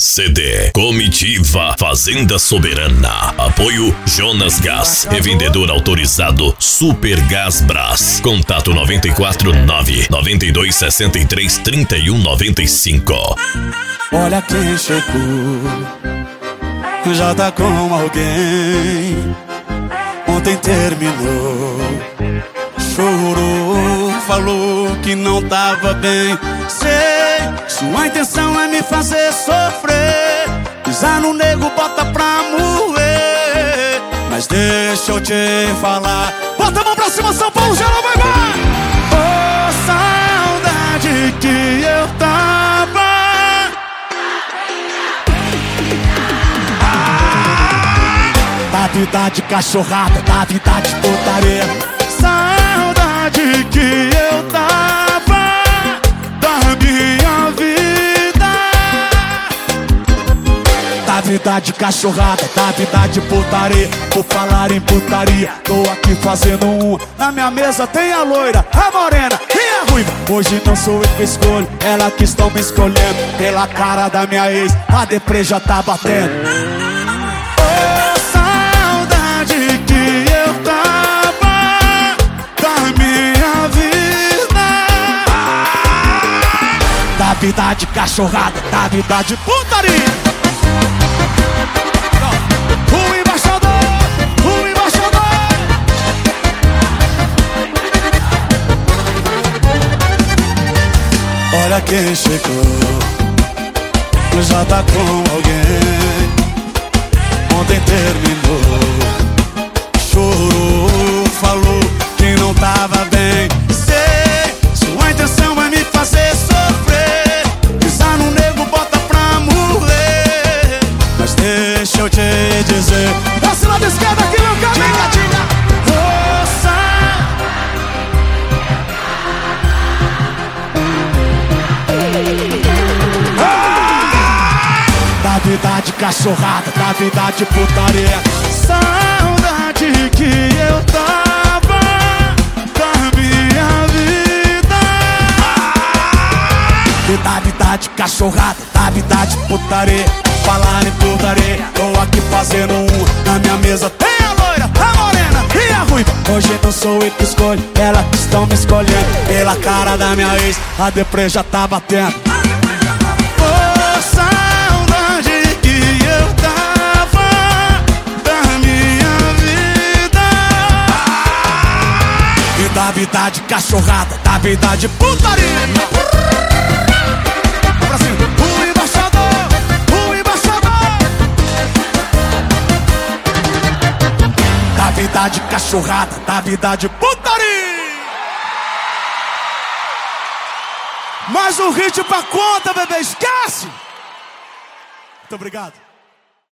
CD Comitiva Fazenda Soberana. Apoio Jonas Gás. Revendedor autorizado Super Gás Brás. Contato 949 92 63 31 95. Olha quem chegou, já tá com alguém. Ontem terminou, chorou, falou que não tava bem. Sei, sua intenção é me fazer sofrer, pisar no nego, bota pra moer. Mas deixa eu te falar, bota a mão pra cima, São Paulo, já não vai mais. Oh, saudade que eu tava. Da vida de cachorrada, da vida de putaria. Saudade que eu tava da minha vida. Da vida de cachorrada, da vida de putaria. Por falar em putaria, tô aqui fazendo um. Na minha mesa tem a loira, a morena e a ruiva. Hoje não sou eu que escolho, ela que estão me escolhendo. Pela cara da minha ex, a deprê já tá batendo. Da vida de cachorrada, da vida de putaria. O embaixador, o embaixador. Olha quem chegou, já tá com alguém. Ontem terminou, chorou, falou que não tava bem. Sei, sua intenção é me fazer sofrer, pisar no nego, bota pra morrer. Mas deixa eu te dizer, desce lado esquerdo aqui, meu caminho. Força. Da vida de cachorrada, da vida de putaria. Saudade que eu tava da minha vida. Da vida de cachorrada, da vida de putaria. Falar em putaria, tô aqui fazendo um. Na minha mesa tem a loira, a morena e a ruiva. Hoje não sou eu que escolho, elas estão me escolhendo. Pela cara da minha ex, a deprê já tá batendo. Da vida de cachorrada, da vida de putaria. Pra cima, o embaixador, o embaixador. Da vida de cachorrada, da vida de putaria. Mais um hit pra conta, bebê, esquece. Muito obrigado.